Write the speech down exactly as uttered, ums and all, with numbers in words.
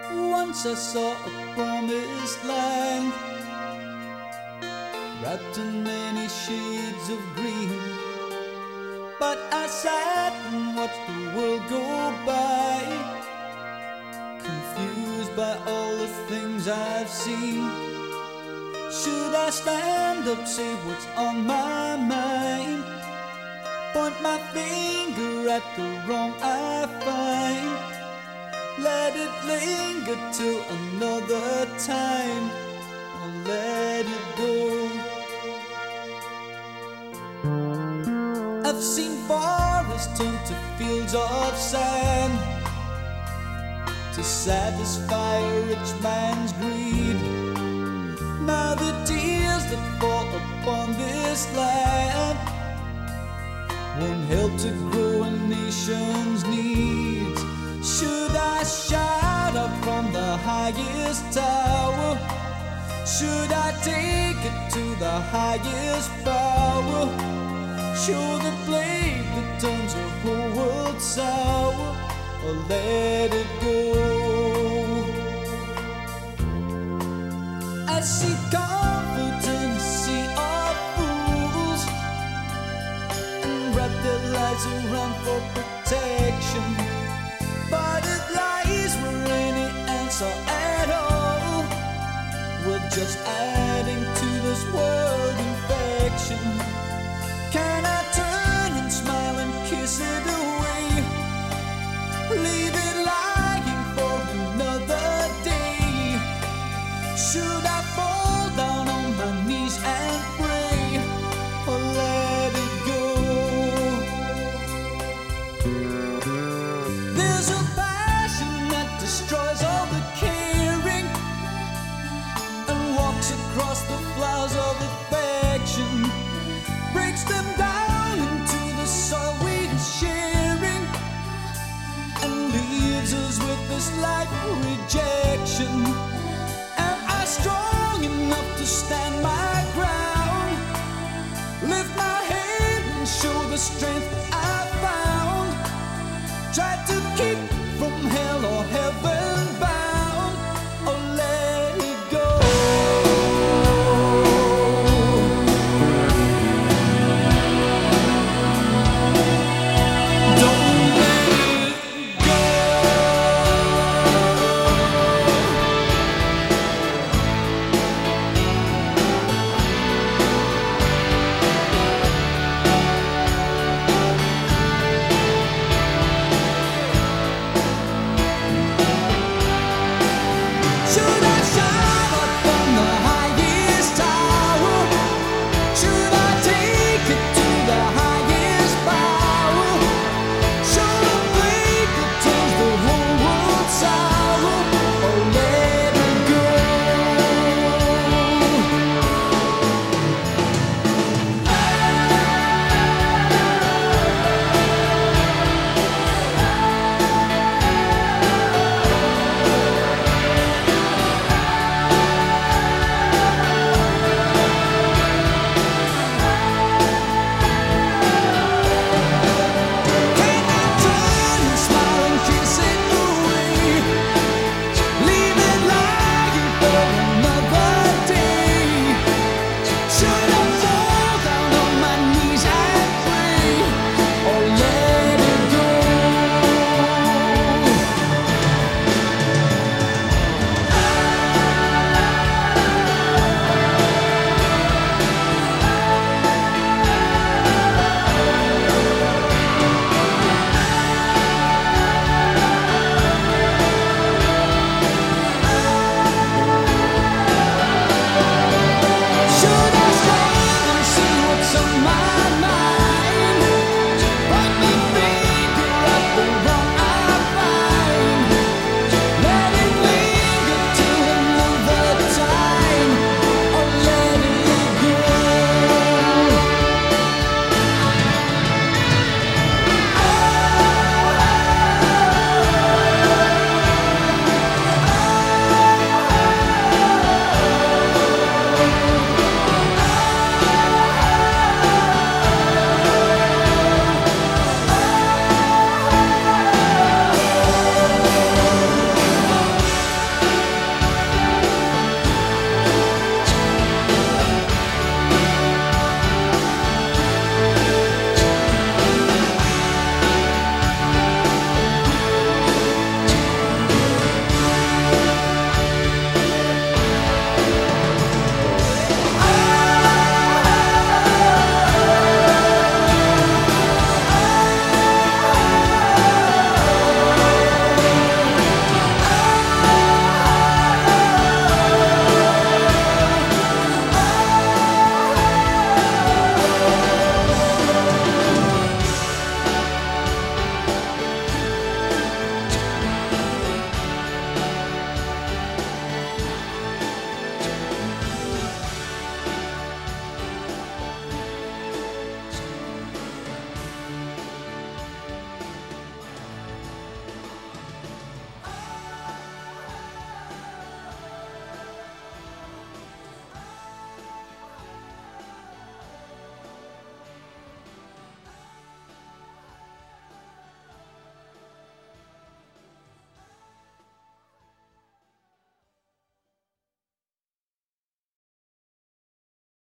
Once I saw a promised land, wrapped in many shades of green. But I sat and watched the world go by, confused by all the things I've seen. Should I stand up, say what's on my mind, point my finger at the wrong I find, let it linger till another time, or let it go? I've seen forests turn to fields of sand to satisfy a rich man's greed. Now the tears that fall upon this land won't help to grow a nation's needs. Should I shout out from the highest tower? Should I take it to the highest power? Show the blade that turns the whole world sour, or let it go? I see comfort in a sea of fools, and wrap their lives around for protection. But it lies where any answer